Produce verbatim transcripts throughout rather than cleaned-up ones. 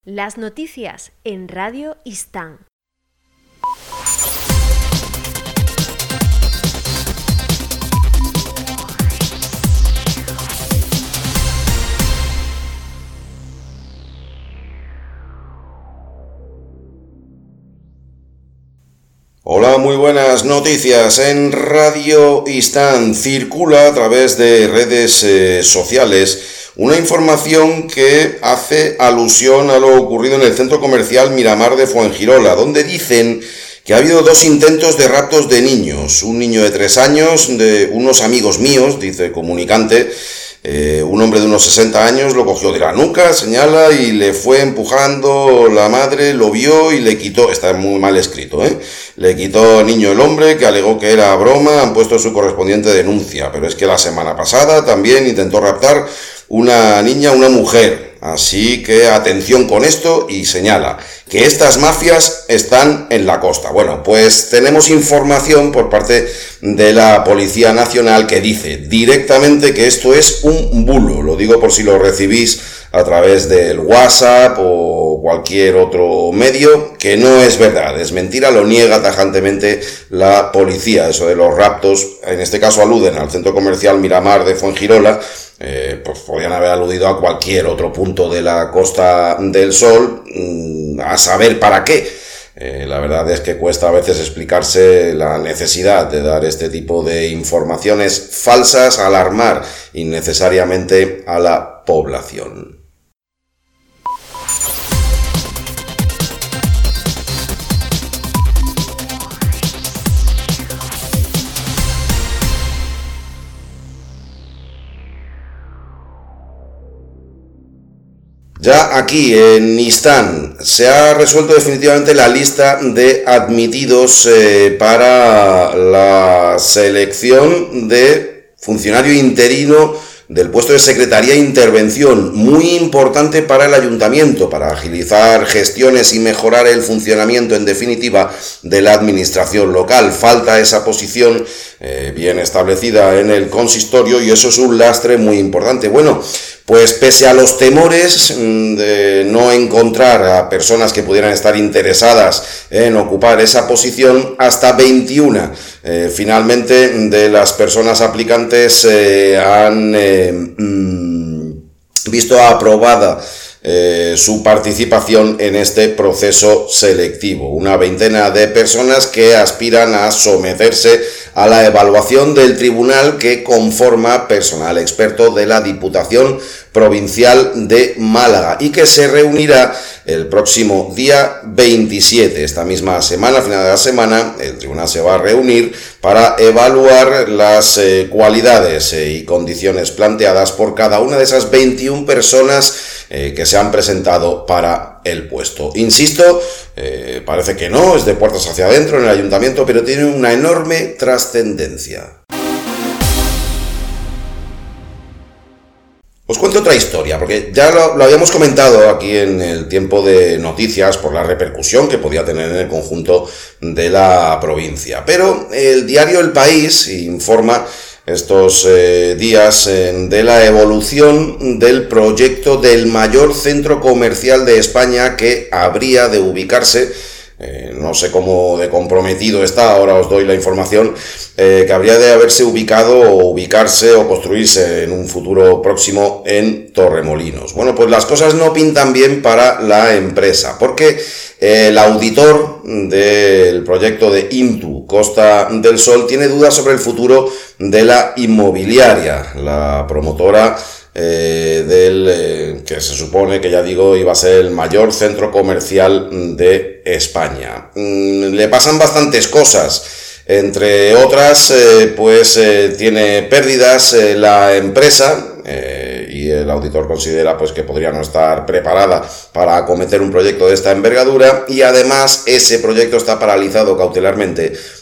Las noticias en Radio Istán. Hola, muy buenas noticias en Radio Istán. Circula a través de redes eh, sociales una información que hace alusión a lo ocurrido en el centro comercial Miramar de Fuengirola, donde dicen que ha habido dos intentos de raptos de niños. Un niño de tres años, de unos amigos míos, dice el comunicante. Eh, un hombre de unos sesenta años lo cogió de la nuca, señala, y le fue empujando. La madre lo vio y le quitó, está muy mal escrito, ¿eh? Le quitó al niño el hombre, que alegó que era broma. Han puesto su correspondiente denuncia, pero es que la semana pasada también intentó raptar una niña, una mujer. Así que atención con esto, y señala que estas mafias están en la costa. Bueno, pues tenemos información por parte de la Policía Nacional que dice directamente que esto es un bulo. Lo digo por si lo recibís a través del WhatsApp o cualquier otro medio, que no es verdad, es mentira, lo niega tajantemente la policía. Eso de los raptos, en este caso aluden al centro comercial Miramar de Fuengirola. Eh, pues podrían haber aludido a cualquier otro punto de la Costa del Sol, a saber para qué. Eh, la verdad es que cuesta a veces explicarse la necesidad de dar este tipo de informaciones falsas, alarmar innecesariamente a la población. Ya aquí en Istán se ha resuelto definitivamente la lista de admitidos eh, para la selección de funcionario interino del puesto de Secretaría de Intervención, muy importante para el ayuntamiento, para agilizar gestiones y mejorar el funcionamiento, en definitiva, de la administración local. Falta esa posición eh, bien establecida en el consistorio, y eso es un lastre muy importante. Bueno, pues pese a los temores de no encontrar a personas que pudieran estar interesadas en ocupar esa posición, hasta veintiuna eh, finalmente de las personas aplicantes eh, han eh, mm, visto aprobada Eh, su participación en este proceso selectivo. Una veintena de personas que aspiran a someterse a la evaluación del tribunal que conforma personal experto de la Diputación Provincial de Málaga, y que se reunirá el próximo día veintisiete. Esta misma semana, a final de la semana, el tribunal se va a reunir para evaluar las eh, cualidades eh, y condiciones planteadas por cada una de esas veintiuna personas eh, que se han presentado para el puesto. Insisto, eh, parece que no, es de puertas hacia adentro en el ayuntamiento, pero tiene una enorme trascendencia. Os cuento otra historia, porque ya lo, lo habíamos comentado aquí en el tiempo de noticias por la repercusión que podía tener en el conjunto de la provincia. Pero el diario El País informa estos eh, días eh, de la evolución del proyecto del mayor centro comercial de España, que habría de ubicarse, Eh, no sé cómo de comprometido está, ahora os doy la información, eh, que habría de haberse ubicado o ubicarse o construirse en un futuro próximo en Torremolinos. Bueno, pues las cosas no pintan bien para la empresa, porque eh, el auditor del proyecto de Intu Costa del Sol tiene dudas sobre el futuro de la inmobiliaria. La promotora Eh, del eh, que se supone que, ya digo, iba a ser el mayor centro comercial de España. Mm, le pasan bastantes cosas, entre otras, eh, pues eh, tiene pérdidas eh, la empresa, eh, y el auditor considera pues que podría no estar preparada para acometer un proyecto de esta envergadura, y además ese proyecto está paralizado cautelarmente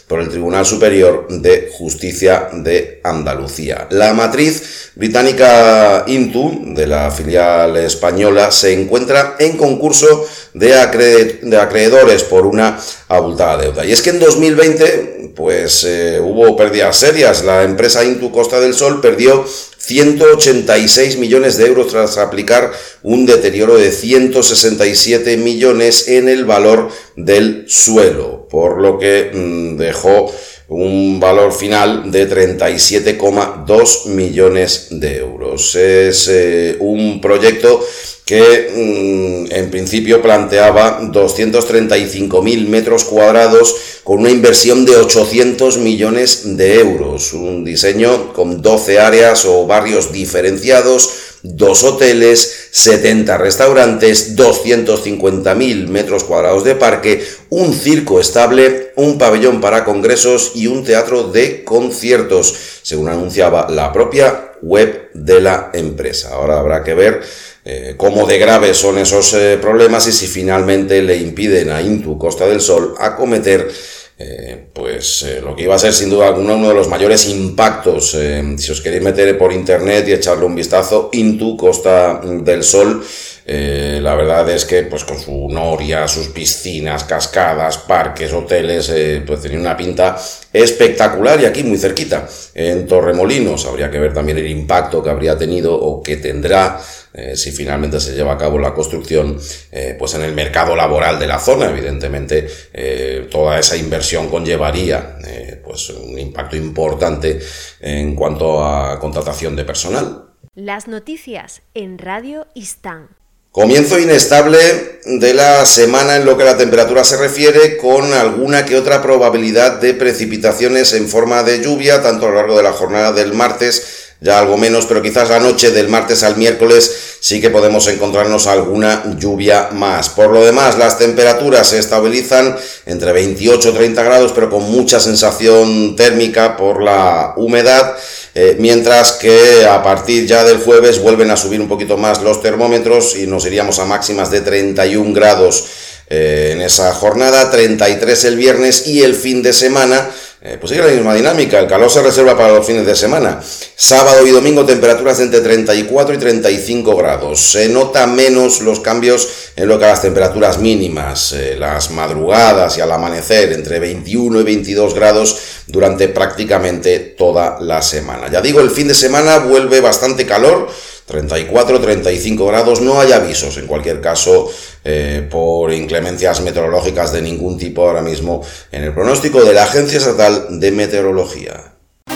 por el Tribunal Superior de Justicia de Andalucía. La matriz británica Intu, de la filial española, se encuentra en concurso de, acre- de acreedores por una abultada deuda. Y es que en dos mil veinte pues eh, hubo pérdidas serias. La empresa Intu Costa del Sol perdió ciento ochenta y seis millones de euros tras aplicar un deterioro de ciento sesenta y siete millones en el valor del suelo, por lo que mmm, dejó un valor final de treinta y siete coma dos millones de euros. Es eh, un proyecto que mmm, en principio planteaba doscientos treinta y cinco mil metros cuadrados con una inversión de ochocientos millones de euros, un diseño con doce áreas o barrios diferenciados, dos hoteles, setenta restaurantes, doscientos cincuenta mil metros cuadrados de parque, un circo estable, un pabellón para congresos y un teatro de conciertos, según anunciaba la propia web de la empresa. Ahora habrá que ver eh, cómo de graves son esos eh, problemas y si finalmente le impiden a Intu Costa del Sol acometer Eh, pues eh, lo que iba a ser sin duda alguna uno de los mayores impactos. Eh, si os queréis meter por internet y echarle un vistazo, Intu Costa del Sol, eh, la verdad es que pues con su noria, sus piscinas, cascadas, parques, hoteles, eh, pues tenía una pinta espectacular. Y aquí muy cerquita, en Torremolinos, habría que ver también el impacto que habría tenido o que tendrá Eh, si finalmente se lleva a cabo la construcción, eh, pues en el mercado laboral de la zona. Evidentemente eh, toda esa inversión conllevaría eh, pues un impacto importante en cuanto a contratación de personal. Las noticias en Radio Istán. Comienzo inestable de la semana en lo que a la temperatura se refiere, con alguna que otra probabilidad de precipitaciones en forma de lluvia, tanto a lo largo de la jornada del martes, ya algo menos, pero quizás la noche del martes al miércoles sí que podemos encontrarnos alguna lluvia más. Por lo demás, las temperaturas se estabilizan entre veintiocho y treinta grados, pero con mucha sensación térmica por la humedad, eh, mientras que a partir ya del jueves vuelven a subir un poquito más los termómetros y nos iríamos a máximas de treinta y un grados eh, en esa jornada, treinta y tres el viernes, y el fin de semana Eh, pues sigue la misma dinámica. El calor se reserva para los fines de semana. Sábado y domingo temperaturas de entre treinta y cuatro y treinta y cinco grados. Se nota menos los cambios en lo que a las temperaturas mínimas. Eh, las madrugadas y al amanecer entre veintiuno y veintidós grados durante prácticamente toda la semana. Ya digo, el fin de semana vuelve bastante calor. treinta y cuatro, treinta y cinco grados, no hay avisos en cualquier caso eh, por inclemencias meteorológicas de ningún tipo ahora mismo en el pronóstico de la Agencia Estatal de Meteorología.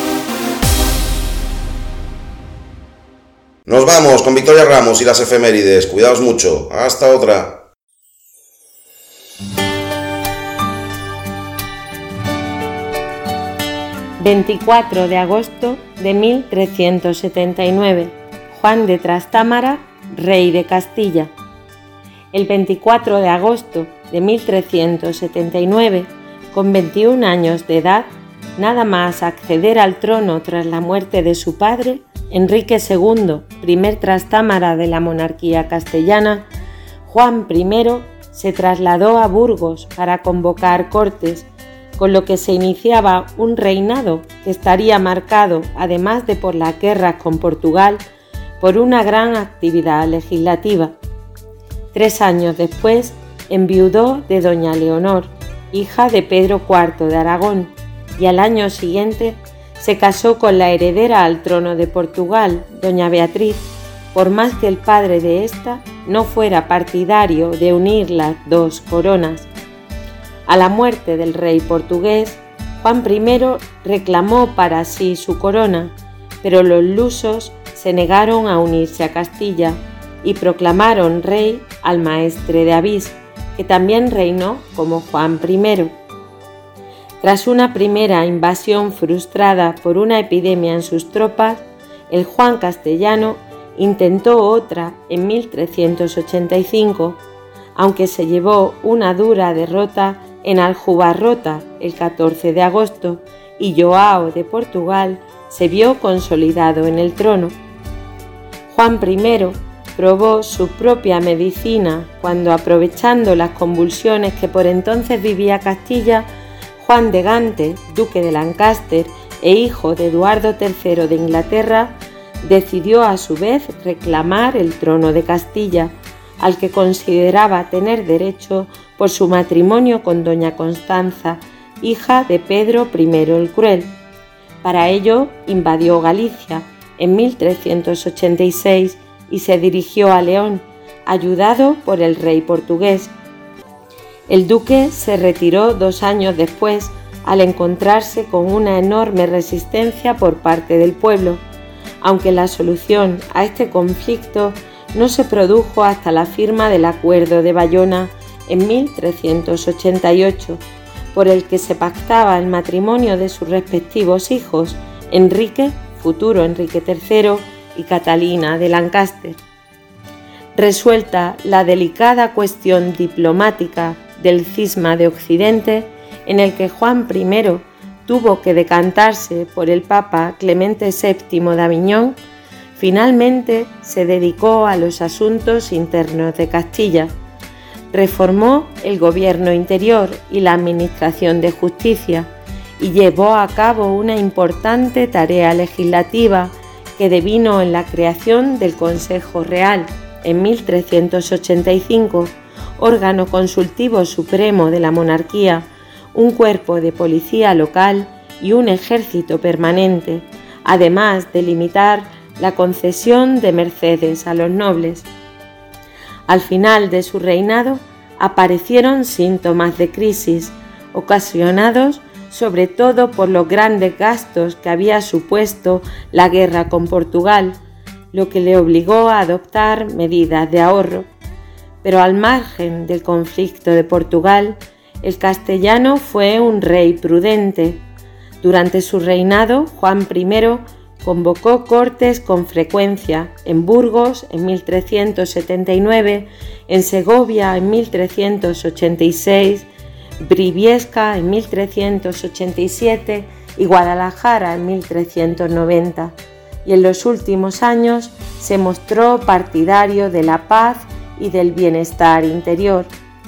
Nos vamos con Victoria Ramos y las efemérides. Cuidaos mucho. Hasta otra. veinticuatro de agosto de mil trescientos setenta y nueve. Juan de Trastámara, rey de Castilla. El veinticuatro de agosto de mil trescientos setenta y nueve, con veintiún años de edad, nada más acceder al trono tras la muerte de su padre, Enrique segundo, primer Trastámara de la monarquía castellana, Juan primero se trasladó a Burgos para convocar cortes, con lo que se iniciaba un reinado que estaría marcado, además de por las guerras con Portugal, por una gran actividad legislativa. Tres años después, enviudó de doña Leonor, hija de Pedro cuarto de Aragón, y al año siguiente se casó con la heredera al trono de Portugal, doña Beatriz, por más que el padre de ésta no fuera partidario de unir las dos coronas. A la muerte del rey portugués, Juan primero reclamó para sí su corona, pero los lusos se negaron a unirse a Castilla y proclamaron rey al maestre de Avís, que también reinó como Juan primero. Tras una primera invasión frustrada por una epidemia en sus tropas, el Juan castellano intentó otra en mil trescientos ochenta y cinco, aunque se llevó una dura derrota en Aljubarrota el catorce de agosto y Joao de Portugal se vio consolidado en el trono. Juan primero probó su propia medicina cuando, aprovechando las convulsiones que por entonces vivía Castilla, Juan de Gante, duque de Lancaster e hijo de Eduardo tercero de Inglaterra, decidió a su vez reclamar el trono de Castilla, al que consideraba tener derecho por su matrimonio con doña Constanza, hija de Pedro primero el Cruel. Para ello invadió Galicia en mil trescientos ochenta y seis y se dirigió a León, ayudado por el rey portugués. El duque se retiró dos años después al encontrarse con una enorme resistencia por parte del pueblo, aunque la solución a este conflicto no se produjo hasta la firma del Acuerdo de Bayona en mil trescientos ochenta y ocho, por el que se pactaba el matrimonio de sus respectivos hijos, Enrique, futuro Enrique tercero, y Catalina de Lancaster. Resuelta la delicada cuestión diplomática del cisma de Occidente, en el que Juan primero tuvo que decantarse por el Papa Clemente séptimo de Aviñón, finalmente se dedicó a los asuntos internos de Castilla. Reformó el gobierno interior y la administración de justicia y llevó a cabo una importante tarea legislativa que devino en la creación del Consejo Real en mil trescientos ochenta y cinco, órgano consultivo supremo de la monarquía, un cuerpo de policía local y un ejército permanente, además de limitar la concesión de mercedes a los nobles. Al final de su reinado aparecieron síntomas de crisis, ocasionados sobre todo por los grandes gastos que había supuesto la guerra con Portugal, lo que le obligó a adoptar medidas de ahorro. Pero al margen del conflicto de Portugal, el castellano fue un rey prudente. Durante su reinado, Juan primero convocó cortes con frecuencia en Burgos en mil trescientos setenta y nueve, en Segovia en mil trescientos ochenta y seis, Briviesca en mil trescientos ochenta y siete y Guadalajara en mil trescientos noventa, y en los últimos años se mostró partidario de la paz y del bienestar interior.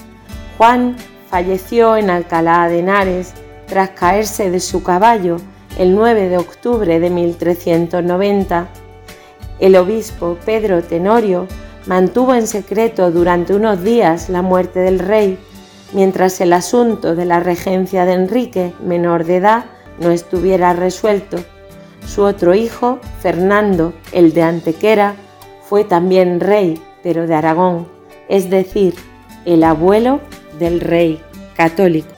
Juan falleció en Alcalá de Henares tras caerse de su caballo el nueve de octubre de mil trescientos noventa. El obispo Pedro Tenorio mantuvo en secreto durante unos días la muerte del rey, mientras el asunto de la regencia de Enrique, menor de edad, no estuviera resuelto. Su otro hijo, Fernando, el de Antequera, fue también rey, pero de Aragón, es decir, el abuelo del rey católico.